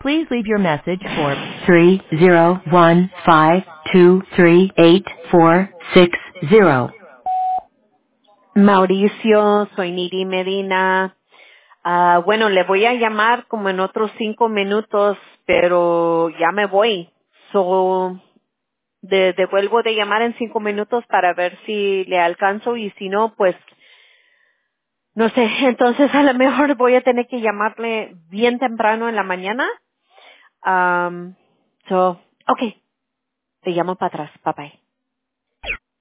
Please leave your message for 301-523-8460. Mauricio, soy Niri Medina. Bueno, le voy a llamar como en otros 5 minutos, pero ya me voy. Devuelvo de llamar en 5 minutos para ver si le alcanzo y si no, pues no sé. Entonces a lo mejor voy a tener que llamarle bien temprano en la mañana. Okay, te llamo para atrás. Bye bye.